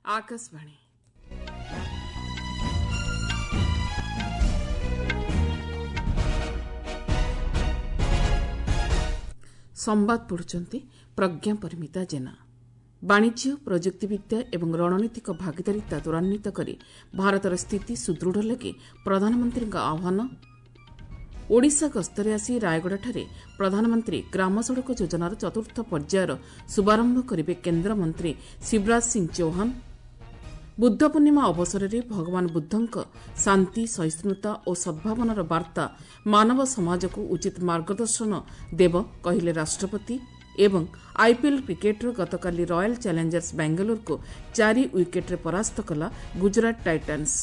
आकाशवाणी संवाद पढ़ुचंती प्रज्ञा परिमिता जेना। वाणिज्य प्रजुक्तिविद्या एवं रणनीतिक भागीदारिता त्वरान्वित करी भारतर स्थिति सुदृढ़ लगी प्रधानमंत्री आह्वान। ओडिशा गस्तरे आसी रायगढ़ प्रधानमंत्री ग्राम सड़क योजनार चतुर्थ पर्यायर शुभारंभ करेंगे केन्द्रमंत्री शिवराज सिंह चौहान। बुद्ध पूर्णिमा अवसर में भगवान बुद्धंक शांति सहिष्णुता और सद्भावनार वार्ता मानव समाज को उचित मार्गदर्शन देव कहले राष्ट्रपति। एवं आईपीएल क्रिकेटर गतकाली रॉयल चैलेंजर्स बेंगलुरु को 4 विकेट्रे परास्त कला गुजरात टाइटन्स।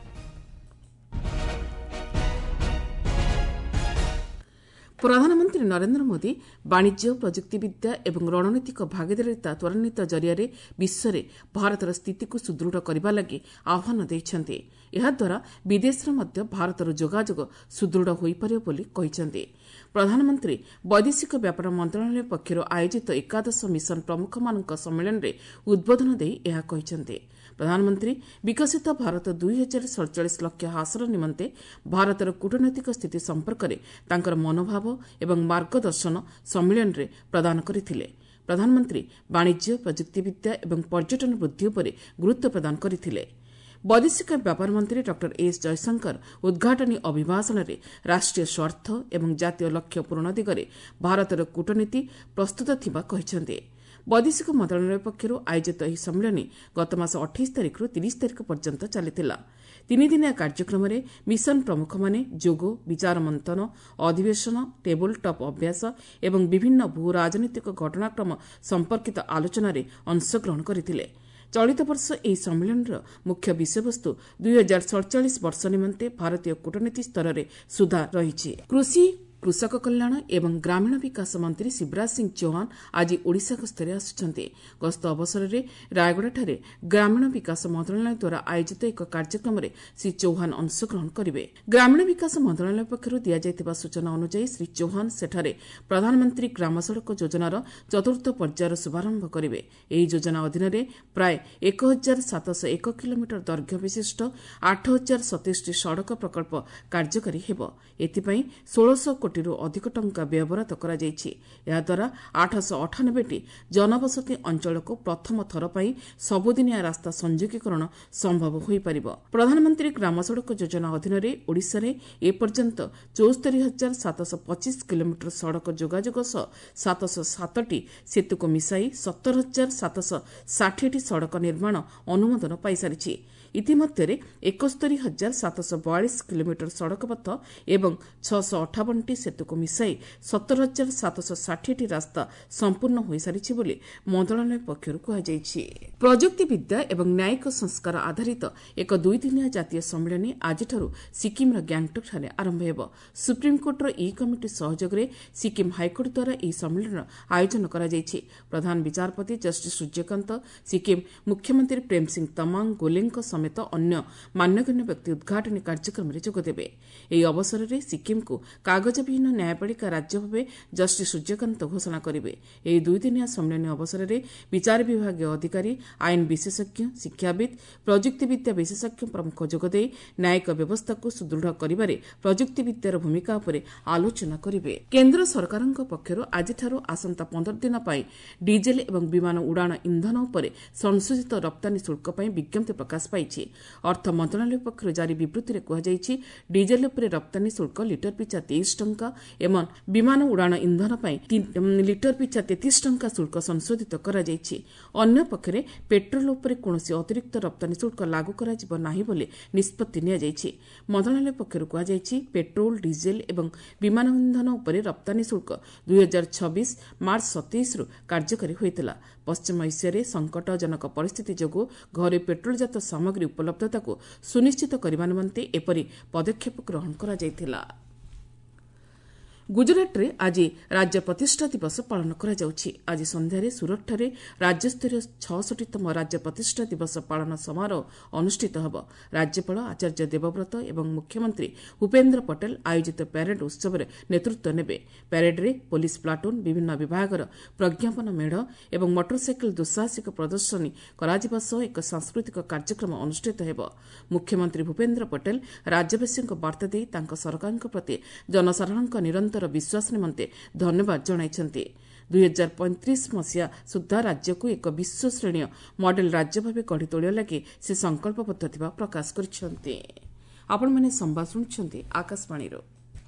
प्रधानमंत्री नरेंद्र मोदी वाणिज्य प्रजुक्तिविद्या एवं रणनीतिक भागीदारिता त्वरान्वित जरिया विश्व में भारतर स्थिति को सुदृढ़ करने लगी आह्वान देइछन्ति। एहाद्वारा विदेश मध्य भारतर जोगाजोग सुदृढ़ हो पारे बोली कहिछन्ति। प्रधानमंत्री वैदेशिक व्यापार मंत्रालय पक्षर आयोजित एकादश मिशन प्रमुख मानक सम्मेलन में उद्बोधन देई एहा कहिछन्ति। प्रधानमंत्री विकसित भारत 2047 लक्ष्य हासिल निमंते भारतर कूटनैतिक स्थिति संपर्क में तांकर मनोभाव एवं मार्गदर्शन सम्मेलन में प्रदान करथिले। प्रधानमंत्री वाणिज्य प्रजुक्तिविद्या एवं पर्यटन वृद्धि उपर गुरुत्व प्रदान करथिले। वैदेशिक व्यापार मंत्री डॉ एस जयशंकर उद्घाटनी अभिभाषण में राष्ट्रीय स्वार्थ एवं जातीय लक्ष्य पूरण दिगरे भारतर कूटनीति प्रस्तुत थिबा कहिसंते। वैदेशिक मंत्रालय पक्षर आयोजित ଏହି ସମ୍ମିଳନୀ ଗତ ମାସ 28 ତାରିଖରୁ 30 ତାରିଖ ପର୍ଯ୍ୟନ୍ତ ଚାଲିଥିଲା। 3 ଦିନିଆ କାର୍ଯ୍ୟକ୍ରମରେ ମିଶନ ପ୍ରମୁଖମାନେ ଯୋଗ, ବିଚାର ମନ୍ଥନ, ଅଧିବେଶନ, ଟେବୁଲ ଟପ୍ ଅଭ୍ୟାସ ଏବଂ ବିଭିନ୍ନ ଭୂ ରାଜନୈତିକ ଘଟଣାକ୍ରମ ସମ୍ପର୍କିତ ଆଲୋଚନାରେ ଅଂଶଗ୍ରହଣ କରିଥିଲେ। ଚଳିତ ବର୍ଷ ଏହି ସମ୍ମିଳନୀର ମୁଖ୍ୟ ବିଷୟବସ୍ତୁ 2047 ବର୍ଷ ନିମନ୍ତେ ଭାରତୀୟ କୂଟନୀତି ସ୍ତରରେ ସୁଧାର ରହିଛି। कृषक कल्याण एवं ग्रामीण विकास मंत्री शिवराज सिंह चौहान आज ओडिशा गस्तरे आसुछन्ते। गस्त अवसर में रायगढ़ ग्रामीण विकास मंत्रालय द्वारा आयोजित एक कार्यक्रम में श्री चौहान अंशग्रहण करेंगे। ग्रामीण विकास मंत्रालय पक्षर दिया सूचना अनुसार श्री चौहान सेठारे प्रधानमंत्री ग्राम सड़क योजनार चतुर्थ पर्यायर शुभारंभ करेंगे। यह योजना अधीन प्राय 1701 किलोमीटर दैर्घ्य विशिष्ट 8027 सड़क प्रकल्प कार्यकारी हेबो। एथिपाई 1600 कोटी अधिक टंका व्ययबराद करा जायछि। याद्वारा 898टी जनबसती अंचल को प्रथम थर पर सबुदिनिया रास्ता संयोगीकरण संभव हो पारिबो। प्रधानमंत्री ग्राम सड़क योजना अधीन ओडिशा रे एपर्यंत 74,725 किलोमीटर सड़क जोगाजोग सह 707टी सेतु को मिसाई 70,760टी सड़क निर्माण अनुमोदन पाई सारिछि। इतिमध्यरे 71,742 किलोमीटर सड़क पथ एवं 658टी सेतु को मिसाई 70,760टी रास्ता संपूर्ण हो सारिछि बोली मंत्रालय पक्षरु कहाଯାଇଛି। प्रजुक्तिविद्या एवं न्यायिक संस्कार आधारित एक 2 दिनिया जातीय सम्मेलन आजिठारु सिक्किमर ग्याङ्टक ठारे आरंभ हेबो। सुप्रीमकोर्टर ई कमिटी सहयोग रे सिक्किम हाईकोर्ट द्वारा ई सम्मेलन आयोजन करा जायछि। प्रधान विचारपति जस्टिस सूर्यकांत, सिक्किम मुख्यमंत्री प्रेम सिंह तमाङ गोलेंक समेत अन्य मान्यगण्य व्यक्ति उद्घाटनी कार्यक्रम में जोगदेवे। ଏହି ଅବସରରେ ସିକ୍କିମକୁ କାଗଜବିହୀନ ନ୍ୟାୟପାଳିକା ରାଜ୍ୟ ଭାବେ ଜଷ୍ଟିସ୍ ସୂର୍ଯ୍ୟକାନ୍ତ ଘୋଷଣା କରିବେ। ଏହି 2 ଦିନିଆ ସମ୍ମିଳନୀ ଅବସରରେ ବିଚାର ବିଭାଗୀୟ ଅଧିକାରୀ, ଆଇନ ବିଶେଷଜ୍ଞ, ଶିକ୍ଷାବିତ୍, ପ୍ରଯୁକ୍ତିବିଦ୍ୟା ବିଶେଷଜ୍ଞ ପ୍ରମୁଖ ଯୋଗଦେଇ ନ୍ୟାୟିକ ବ୍ୟବସ୍ଥାକୁ ସୁଦୃଢ଼ କରିବାରେ ପ୍ରଯୁକ୍ତିବିଦ୍ୟାର ଭୂମିକା ଉପରେ ଆଲୋଚନା କରିବେ। କେନ୍ଦ୍ର ସରକାରଙ୍କ ପକ୍ଷରୁ ଆଜିଠାରୁ ଆସନ୍ତା 15 ଦିନ ପାଇଁ ଡିଜେଲ୍ ଏବଂ ବିମାନ ଉଡ଼ାଣ ଇନ୍ଧନ ଉପରେ ସଂଶୋଧିତ ରପ୍ତାନୀ ଶୁଳ୍କ ପାଇଁ ବିଜ୍ଞପ୍ତି ପ୍ରକାଶ ପାଇଛି। ଅର୍ଥ ମନ୍ତ୍ରଣାଳୟ ପକ୍ଷରୁ ଜାରି ବିବୃତ୍ତିରେ କୁହାଯାଇଛି, ଡିଜେଲ୍ ଉପରେ ରପ୍ତାନୀ ଶୁଳ୍କ ଲିଟର ପିଛା 23 ଟଙ୍କା ଏବଂ ବିମାନ ଉଡ଼ାଣ ଇନ୍ଧନ ପାଇଁ ଲିଟର ପିଛା 33 ଟଙ୍କା ଶୁଳ୍କ ସଂଶୋଧିତ କରାଯାଇଛି। ଅନ୍ୟ ପକ୍ଷରେ ପେଟ୍ରୋଲ ଉପରେ କୌଣସି ଅତିରିକ୍ତ ରପ୍ତାନୀ ଶୁଳ୍କ ଲାଗୁ କରାଯିବ ନାହିଁ ବୋଲି ନିଷ୍ପତ୍ତି ନିଆଯାଇଛି। ମନ୍ତ୍ରଣାଳୟ ପକ୍ଷରୁ କୁହାଯାଇଛି, ପେଟ୍ରୋଲ, ଡିଜେଲ୍ ଏବଂ ବିମାନ ଇନ୍ଧନ ଉପରେ ରପ୍ତାନୀ ଶୁଳ୍କ 2026 ମାର୍ଚ୍ଚ 27ରୁ କାର୍ଯ୍ୟକାରୀ ହୋଇଥିଲା। ପଶ୍ଚିମ ଏସିଆରେ ସଂକଟଜନକ ପରିସ୍ଥିତି ଯୋଗୁଁ ଘରେ ପେଟ୍ରୋଲଜାତ ସାମଗ୍ରୀ ଉପଲବ୍ଧତାକୁ ସୁନିଶ୍ଚିତ କରିବା ନିମନ୍ତେ ଏପରି ପଦକ୍ଷେପ ଗ୍ରହଣ କରାଯାଇଥିଲା। ଗୁଜରାଟରେ ଆଜି ରାଜ୍ୟ ପ୍ରତିଷ୍ଠା ଦିବସ ପାଳନ କରାଯାଉଛି। ଆଜି ସନ୍ଧ୍ୟାରେ ସୁରଟଠାରେ ରାଜ୍ୟସ୍ତରୀୟ 66ତମ ରାଜ୍ୟ ପ୍ରତିଷ୍ଠା ଦିବସ ପାଳନ ସମାରୋହ ଅନୁଷ୍ଠିତ ହେବ। ରାଜ୍ୟପାଳ ଆଚାର୍ଯ୍ୟ ଦେବବ୍ରତ ଏବଂ ମୁଖ୍ୟମନ୍ତ୍ରୀ ଭୂପେନ୍ଦ୍ର ପଟେଲ ଆୟୋଜିତ ପ୍ୟାରେଡ୍ ଉତ୍ସବରେ ନେତୃତ୍ୱ ନେବେ। ପ୍ୟାରେଡ୍ରେ ପୁଲିସ୍ ପ୍ଲାଟୁନ୍, ବିଭିନ୍ନ ବିଭାଗର ପ୍ରଜ୍ଞାପନ ମେଢ଼ ଏବଂ ମୋଟରସାଇକେଲ ଦୁଃସାହସିକ ପ୍ରଦର୍ଶନୀ କରାଯିବା ସହ ଏକ ସାଂସ୍କୃତିକ କାର୍ଯ୍ୟକ୍ରମ ଅନୁଷ୍ଠିତ ହେବ। ମୁଖ୍ୟମନ୍ତ୍ରୀ ଭୂପେନ୍ଦ୍ର ପଟେଲ ରାଜ୍ୟବାସୀଙ୍କୁ ବାର୍ତ୍ତା ଦେଇ ତାଙ୍କ ସରକାରଙ୍କ ପ୍ରତି ଜନସାଧାରଣଙ୍କ ନିରନ୍ତର ବିଶ୍ୱାସ ନିମନ୍ତେ ଧନ୍ୟବାଦ ଜଣାଇଛନ୍ତି। 2035 ମସିହା ସୁଦ୍ଧା ରାଜ୍ୟକୁ ଏକ ବିଶ୍ୱଶ୍ରେଣୀୟ ମଡେଲ ରାଜ୍ୟ ଭାବେ ଗଢ଼ି ତୋଳିବା ଲାଗି ସେ ସଂକଳ୍ପବଦ୍ଧ ଥିବା ପ୍ରକାଶ କରିଛନ୍ତି। ଆପଣମାନେ ସମ୍ବାଦ ଶୁଣୁଛନ୍ତି ଆକାଶବାଣୀରୁ।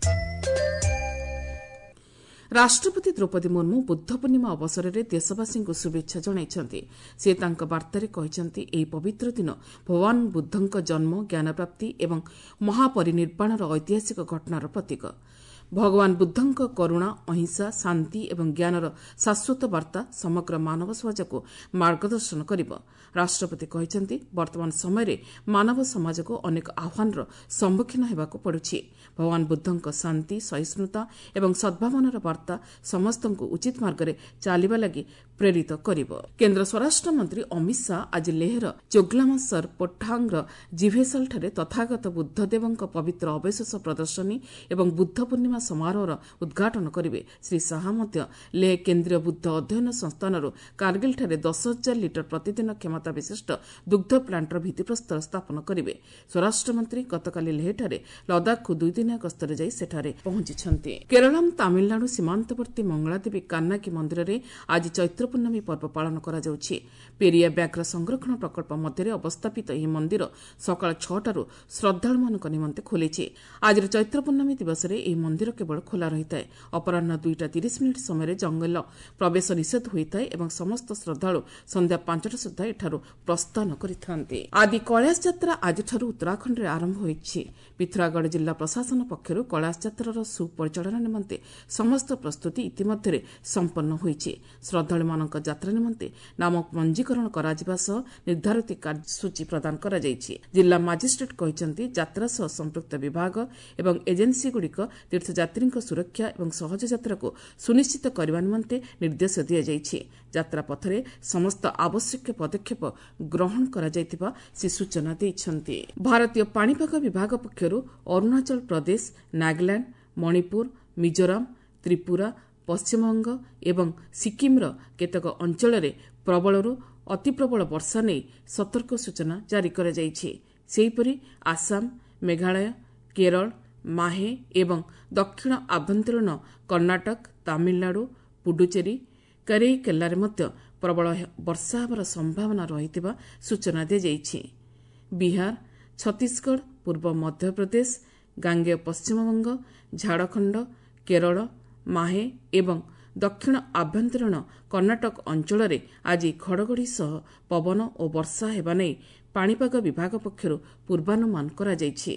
ରାଷ୍ଟ୍ରପତି ଦ୍ରୌପଦୀ ମୁର୍ମୁ ବୁଦ୍ଧ ପୂର୍ଣ୍ଣିମା ଅବସରରେ ଦେଶବାସୀଙ୍କୁ ଶୁଭେଚ୍ଛା ଜଣାଇଛନ୍ତି। ସେ ତାଙ୍କ ବାର୍ତ୍ତାରେ କହିଛନ୍ତି ଏହି ପବିତ୍ର ଦିନ ଭଗବାନ ବୁଦ୍ଧଙ୍କ ଜନ୍ମ, ଜ୍ଞାନପ୍ରାପ୍ତି ଏବଂ ମହାପରିନିର୍ବାଣର ଐତିହାସିକ ଘଟଣାର ପ୍ରତୀକ। ଭଗବାନ ବୁଦ୍ଧଙ୍କ କରୁଣା, ଅହିଂସା, ଶାନ୍ତି ଏବଂ ଜ୍ଞାନର ଶାଶ୍ୱତ ବାର୍ତ୍ତା ସମଗ୍ର ମାନବ ସମାଜକୁ ମାର୍ଗଦର୍ଶନ କରିବ। ରାଷ୍ଟ୍ରପତି କହିଛନ୍ତି, ବର୍ତ୍ତମାନ ସମୟରେ ମାନବ ସମାଜକୁ ଅନେକ ଆହ୍ୱାନର ସମ୍ମୁଖୀନ ହେବାକୁ ପଡୁଛି। ଭଗବାନ ବୁଦ୍ଧଙ୍କ ଶାନ୍ତି, ସହିଷ୍ଣୁତା ଏବଂ ସଦ୍ଭାବନାର ବାର୍ତ୍ତା ସମସ୍ତଙ୍କୁ ଉଚିତ ମାର୍ଗରେ ଚାଲିବା ଲାଗି ପ୍ରେରିତ କରିବ। କେନ୍ଦ୍ର ସ୍ୱରାଷ୍ଟ୍ରମନ୍ତ୍ରୀ ଅମିତ ଶାହା ଆଜି ଲେହର ଚୋଗ୍ଲାମସର ପୋଠାଙ୍ଗର ଜିଭେସଲଠାରେ ତଥାଗତ ବୁଦ୍ଧଦେବଙ୍କ ପବିତ୍ର ଅବଶେଷ ପ୍ରଦର୍ଶନୀ ଏବଂ ବୁଦ୍ଧ ପୂର୍ଣ୍ଣିମା ସମାରୋହର ଉଦ୍ଘାଟନ କରିବେ। ଶ୍ରୀ ଶାହା ମଧ୍ୟ ଲେହ କେନ୍ଦ୍ରୀୟ ବୁଦ୍ଧ ଅଧ୍ୟୟନ ସଂସ୍ଥାନରୁ କାର୍ଗିଲଠାରେ 10,000 ଲିଟର ପ୍ରତିଦିନ କ୍ଷମତା ବିଶିଷ୍ଟ ଦୁଗ୍ଧ ପ୍ଲାଣ୍ଟର ଭିତ୍ତିପ୍ରସ୍ତର ସ୍ଥାପନ କରିବେ। ସ୍ୱରାଷ୍ଟ୍ରମନ୍ତ୍ରୀ ଗତକାଲି ଲେହଠାରେ ଲଦାଖକୁ 2 ଦିନିଆ ଗସ୍ତରେ ଯାଇ ସେଠାରେ ପହଞ୍ଚିଛନ୍ତି। କେରଳମ୍ ତାମିଲନାଡୁ ସୀମାନ୍ତବର୍ତ୍ତୀ ମଙ୍ଗଳାଦେବୀ କାନ୍ନାକି ମନ୍ଦିରରେ ଆଜି ଚୈତ୍ର ପୂର୍ଣ୍ଣମୀ ପର୍ବ ପାଳନ କରାଯାଉଛି। ପେରିୟା ବ୍ୟାଘ୍ର ସଂରକ୍ଷଣ ପ୍ରକଳ୍ପ ମଧ୍ୟରେ ଅବସ୍ଥାପିତ ଏହି ମନ୍ଦିର ସକାଳ 6ଟାରୁ ଶ୍ରଦ୍ଧାଳୁମାନଙ୍କ ନିମନ୍ତେ ଖୋଲିଛି। ଆଜିର ଚୈତ୍ର ପୂର୍ଣ୍ଣମୀ ଦିବସରେ ଏହି ମନ୍ଦିର କେବଳ ଖୋଲା ରହିଥାଏ। ଅପରାହ୍ନ 2:30 ସମୟରେ ଜଙ୍ଗଲ ପ୍ରବେଶ ନିଷେଧ ହୋଇଥାଏ ଏବଂ ସମସ୍ତ ଶ୍ରଦ୍ଧାଳୁ ସନ୍ଧ୍ୟା 5ଟା ସୁଦ୍ଧା ଏଠାରୁ ପ୍ରସ୍ଥାନ କରିଥାନ୍ତି। ଆଦି କୈଳାସ ଯାତ୍ରା ଆଜିଠାରୁ ଉତ୍ତରାଖଣ୍ଡରେ ଆରମ୍ଭ ହୋଇଛି। ପିଥୋରାଗଡ଼ ଜିଲ୍ଲା ପ୍ରଶାସନ ପକ୍ଷରୁ କୈଳାସ ଯାତ୍ରାର ସୁପରିଚାଳନା ନିମନ୍ତେ ସମସ୍ତ ପ୍ରସ୍ତୁତି ଇତିମଧ୍ୟରେ ସମ୍ପନ୍ନ ହୋଇଛି। ଶ୍ରଦ୍ଧାଳୁମାନଙ୍କ ଯାତ୍ରା ନିମନ୍ତେ ନାମ ପଞ୍ଜୀକରଣ କରାଯିବା ସହ ନିର୍ଦ୍ଧାରିତ କାର୍ଯ୍ୟସୂଚୀ ପ୍ରଦାନ କରାଯାଇଛି। ଜିଲ୍ଲା ମାଜିଷ୍ଟ୍ରେଟ୍ କହିଛନ୍ତି, ଯାତ୍ରା ସହ ସମ୍ପୃକ୍ତ ବିଭାଗ ଏବଂ ଏଜେନ୍ସିଗୁଡ଼ିକ ତୀର୍ଥଯାତ୍ରୀଙ୍କ ସୁରକ୍ଷା ଏବଂ ସହଜ ଯାତ୍ରାକୁ ସୁନିଶ୍ଚିତ କରିବା ନିମନ୍ତେ ନିର୍ଦ୍ଦେଶ ଦିଆଯାଇଛି। ଯାତ୍ରା ପଥରେ ସମସ୍ତ ଆବଶ୍ୟକୀୟ ପଦକ୍ଷେପ ଗ୍ରହଣ କରାଯାଇଥିବା ସେ ସୂଚନା ଦେଇଛନ୍ତି। ଭାରତୀୟ ପାଣିପାଗ ବିଭାଗ ପକ୍ଷରୁ ଅରୁଣାଚଳ ପ୍ରଦେଶ, ନାଗାଲାଣ୍ଡ, ମଣିପୁର, ମିଜୋରାମ, ତ୍ରିପୁରା, ପଶ୍ଚିମବଙ୍ଗ ଏବଂ ସିକିମ୍ର କେତେକ ଅଞ୍ଚଳରେ ପ୍ରବଳରୁ ଅତିପ୍ରବଳ ବର୍ଷା ନେଇ ସତର୍କ ସୂଚନା ଜାରି କରାଯାଇଛି। ସେହିପରି ଆସାମ, ମେଘାଳୟ, କେରଳ, ମାହେ ଏବଂ ଦକ୍ଷିଣ ଆଭ୍ୟନ୍ତରୀଣ କର୍ଣ୍ଣାଟକ, ତାମିଲନାଡୁ, ପୁଡୁଚେରୀ, କରେଇକେଲାରେ ମଧ୍ୟ ପ୍ରବଳ ବର୍ଷା ହେବାର ସମ୍ଭାବନା ରହିଥିବା ସୂଚନା ଦିଆଯାଇଛି। ବିହାର, ଛତିଶଗଡ଼, ପୂର୍ବ ମଧ୍ୟପ୍ରଦେଶ, ଗାଙ୍ଗେୟ ପଶ୍ଚିମବଙ୍ଗ, ଝାଡ଼ଖଣ୍ଡ, କେରଳ, ମାହେ ଏବଂ ଦକ୍ଷିଣ ଆଭ୍ୟନ୍ତରୀଣ କର୍ଣ୍ଣାଟକ ଅଞ୍ଚଳରେ ଆଜି ଘଡ଼ଘଡ଼ି ସହ ପବନ ଓ ବର୍ଷା ହେବା ନେଇ ପାଣିପାଗ ବିଭାଗ ପକ୍ଷରୁ ପୂର୍ବାନୁମାନ କରାଯାଇଛି।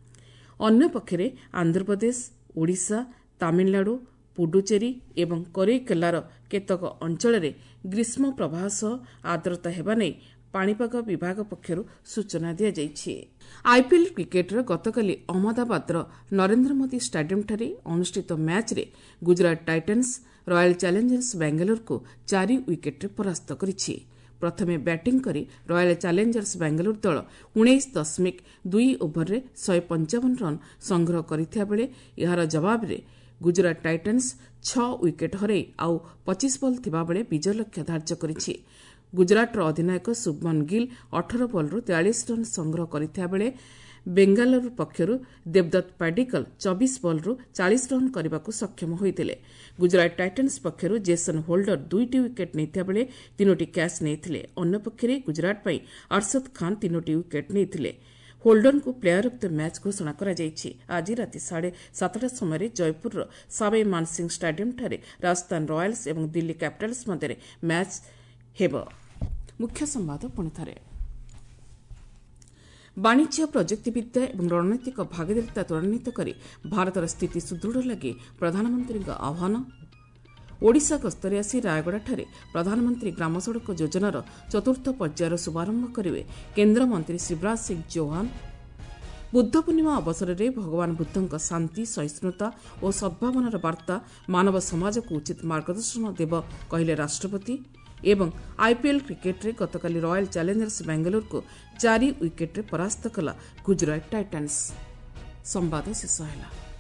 ଅନ୍ୟପକ୍ଷରେ ଆନ୍ଧ୍ରପ୍ରଦେଶ, ଓଡ଼ିଶା, ତାମିଲନାଡୁ, ପୁଡୁଚେରୀ ଏବଂ କରେଇକେଲାର କେତେକ ଅଞ୍ଚଳରେ ଗ୍ରୀଷ୍ମ ପ୍ରବାହ ସହ ଆର୍ଦ୍ରତା ହେବା ନେଇ ପାଣିପାଗ ବିଭାଗ ପକ୍ଷରୁ ସୂଚନା ଦିଆଯାଇଛି। ଆଇପିଏଲ୍ କ୍ରିକେଟର ଗତକାଲି ଅହମ୍ମଦାବାଦର ନରେନ୍ଦ୍ର ମୋଦି ଷ୍ଟାଡିୟମ୍ଠାରେ ଅନୁଷ୍ଠିତ ମ୍ୟାଚ୍ରେ ଗୁଜରାଟ ଟାଇଟାନ୍ସ ରୟାଲ ଚ୍ୟାଲେଞ୍ଜର୍ସ ବାଙ୍ଗାଲୋରକୁ 4 ୱିକେଟ୍ରେ ପରାସ୍ତ କରିଛି। ପ୍ରଥମେ ବ୍ୟାଟିଂ କରି ରୟାଲ ଚ୍ୟାଲେଞ୍ଜର୍ସ ବାଙ୍ଗାଲୋର ଦଳ 19.2 ଓଭରରେ 155 ରନ୍ ସଂଗ୍ରହ କରିଥିବା ବେଳେ ଏହାର ଜବାବରେ ଗୁଜରାଟ ଟାଇଟାନ୍ସ 6 ୱିକେଟ୍ ହରାଇ ଆଉ 25 ବଲ୍ ଥିବାବେଳେ ବିଜୟ ଲକ୍ଷ୍ୟ ଧାର୍ଯ୍ୟ କରିଛି। ଗୁଜରାଟର ଅଧିନାୟକ ଶୁଭମନ ଗିଲ୍ 18 ବଲ୍ରୁ 43 ରନ୍ ସଂଗ୍ରହ କରିଥିବା ବେଳେ ବେଙ୍ଗାଲୁରୁ ପକ୍ଷରୁ ଦେବଦତ୍ତ ପାଡିକଲ 24 ବଲ୍ରୁ 40 ରନ୍ କରିବାକୁ ସକ୍ଷମ ହୋଇଥିଲେ। ଗୁଜରାଟ ଟାଇଟାନ୍ସ ପକ୍ଷରୁ ଜେସନ୍ ହୋଲ୍ଡର 2ଟି ୱିକେଟ୍ ନେଇଥିବା ବେଳେ 3ଟି କ୍ୟାଚ୍ ନେଇଥିଲେ। ଅନ୍ୟପକ୍ଷରେ ଗୁଜରାଟ ପାଇଁ ଅର୍ଷଦ ଖାନ୍ 3ଟି ୱିକେଟ୍ ନେଇଥିଲେ। ହୋଲ୍ଡରଙ୍କୁ ପ୍ଲେୟାର ଅଫ୍ ଦ ମ୍ୟାଚ୍ ଘୋଷଣା କରାଯାଇଛି। ଆଜି ରାତି 7:30 ସମୟରେ ଜୟପୁରର ସାବାଇ ମାନସିଂ ଷ୍ଟାଡିୟମ୍ଠାରେ ରାଜସ୍ଥାନ ରୟାଲ୍ସ ଏବଂ ଦିଲ୍ଲୀ କ୍ୟାପିଟାଲ୍ସ ମଧ୍ୟରେ ମ୍ୟାଚ୍ ହେବ। ମୁଖ୍ୟ ସମ୍ବାଦ ପୁଣିଥରେ। ବାଣିଜ୍ୟ, ପ୍ରଯୁକ୍ତିବିଦ୍ୟା ଏବଂ ରଣନୈତିକ ଭାଗିଦାରିତା ତ୍ୱରାନ୍ୱିତ କରି ଭାରତର ସ୍ଥିତି ସୁଦୃଢ଼ ଲାଗି ପ୍ରଧାନମନ୍ତ୍ରୀଙ୍କ ଆହ୍ୱାନ। ଓଡ଼ିଶା ଗସ୍ତରେ ଆସି ରାୟଗଡ଼ାଠାରେ ପ୍ରଧାନମନ୍ତ୍ରୀ ଗ୍ରାମ ସଡ଼କ ଯୋଜନାର 4ର୍ଥ ପର୍ଯ୍ୟାୟର ଶୁଭାରମ୍ଭ କରିବେ କେନ୍ଦ୍ରମନ୍ତ୍ରୀ ଶିବରାଜ ସିଂ ଚୌହାନ। ବୁଦ୍ଧ ପୂର୍ଣ୍ଣିମା ଅବସରରେ ଭଗବାନ ବୁଦ୍ଧଙ୍କ ଶାନ୍ତି ସହିଷ୍ଣୁତା ଓ ସଦ୍ଭାବନାର ବାର୍ତ୍ତା ମାନବ ସମାଜକୁ ଉଚିତ ମାର୍ଗଦର୍ଶନ ଦେବ କହିଲେ ରାଷ୍ଟ୍ରପତି। ଏବଂ ଆଇପିଏଲ୍ କ୍ରିକେଟ୍ରେ ଗତକାଲି ରୟାଲ୍ ଚ୍ୟାଲେଞ୍ଜର୍ସ ବାଙ୍ଗାଲୋରକୁ 4 ୱିକେଟ୍ରେ ପରାସ୍ତ କଲା ଗୁଜରାଟ ଟାଇଟାନ୍ସ। ସମ୍ବାଦ ଶେଷ ହେଲା।